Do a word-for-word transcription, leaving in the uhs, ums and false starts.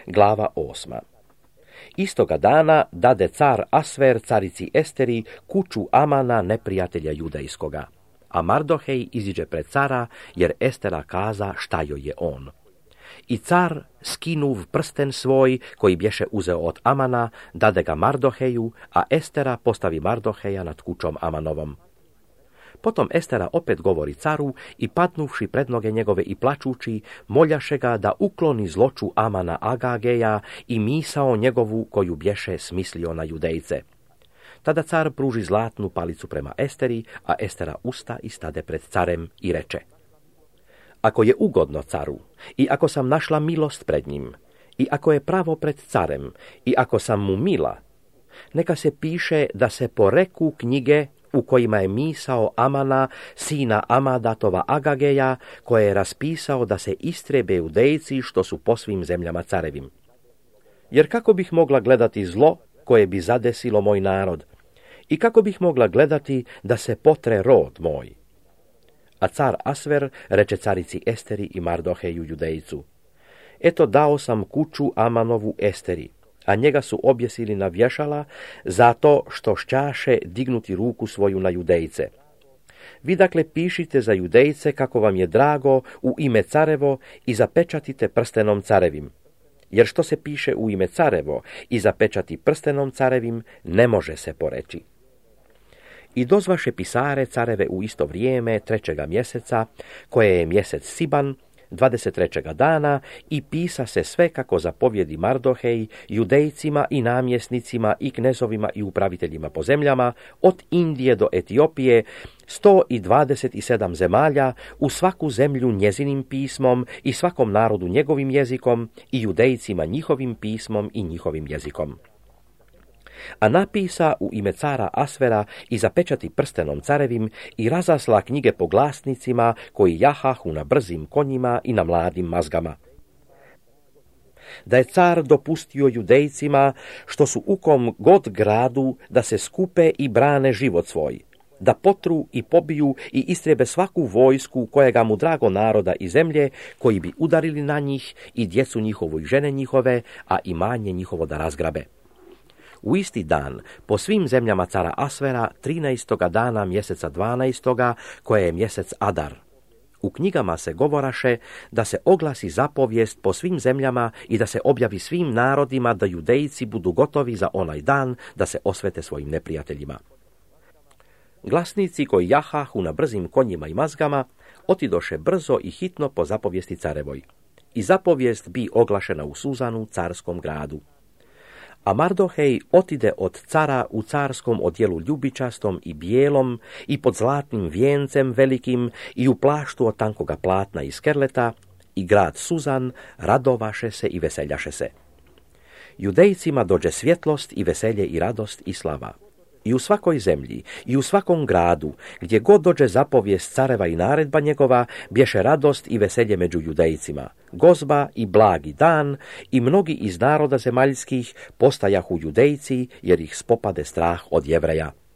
Glava osma. Istoga dana dade car Asver carici Esteri kuću Amana, neprijatelja judejskoga. A Mardohej iziđe pred cara, jer Estera kaza šta joj je on. I car, skinuv prsten svoj, koji bješe uzeo od Amana, dade ga Mardoheju, a Estera postavi Mardoheja nad kućom Amanovom. Potom Estera opet govori caru i padnuvši pred noge njegove i plačući, moljaše ga da ukloni zloču Amana Agageja i misao njegovu koju bješe smislio na judejce. Tada car pruži zlatnu palicu prema Esteri, a Estera usta i stade pred carem i reče: Ako je ugodno caru, i ako sam našla milost pred njim, i ako je pravo pred carem, i ako sam mu mila, neka se piše da se poreku knjige u kojima je misao Amana, sina Amadatova Agageja, koje je raspisao da se istrebe judejci što su po svim zemljama carevim. Jer kako bih mogla gledati zlo koje bi zadesilo moj narod, i kako bih mogla gledati da se potre rod moj? A car Asver reče carici Esteri i Mardoheju judejcu: Eto dao sam kuću Amanovu Esteri, a njega su objesili na vješala zato što šćaše dignuti ruku svoju na judejce. Vi dakle pišite za judejce kako vam je drago u ime carevo i zapečatite prstenom carevim. Jer što se piše u ime carevo i zapečati prstenom carevim, ne može se poreći. I dozvaše pisare careve u isto vrijeme trećega mjeseca, koje je mjesec Siban, dvadeset trećega dana, i pisa se sve kako zapovjedi Mardohej judejcima i namjesnicima i knezovima i upraviteljima po zemljama, od Indije do Etiopije, sto i dvadeset sedam zemalja, u svaku zemlju njezinim pismom i svakom narodu njegovim jezikom i judejcima njihovim pismom i njihovim jezikom. A napisa u ime cara Asvera i zapečati prstenom carevim i razasla knjige po glasnicima koji jahahu na brzim konjima i na mladim mazgama. Da je car dopustio judejcima, što su u kom god gradu, da se skupe i brane život svoj, da potru i pobiju i istrebe svaku vojsku kojega mu drago naroda i zemlje, koji bi udarili na njih i djecu njihovu i žene njihove, a imanje njihovo da razgrabe. U isti dan, po svim zemljama cara Asvera, trinaestoga dana mjeseca dvanaestoga, koje je mjesec Adar. U knjigama se govoraše da se oglasi zapovijest po svim zemljama i da se objavi svim narodima da judejci budu gotovi za onaj dan da se osvete svojim neprijateljima. Glasnici koji jahahu na brzim konjima i mazgama otidoše brzo i hitno po zapovijesti carevoj. I zapovijest bi oglašena u Suzanu, carskom gradu. A Mardohej otide od cara u carskom odjelu ljubičastom i bijelom i pod zlatnim vijencem velikim i u plaštu od tankoga platna i skerleta, i grad Suzan radovaše se i veseljaše se. Judejcima dođe svjetlost i veselje i radost i slava. I u svakoj zemlji, i u svakom gradu, gdje god dođe zapovijest careva i naredba njegova, bješe radost i veselje među judejcima, gozba i blagi dan, i mnogi iz naroda zemaljskih postajahu judejci, jer ih spopade strah od Jevreja.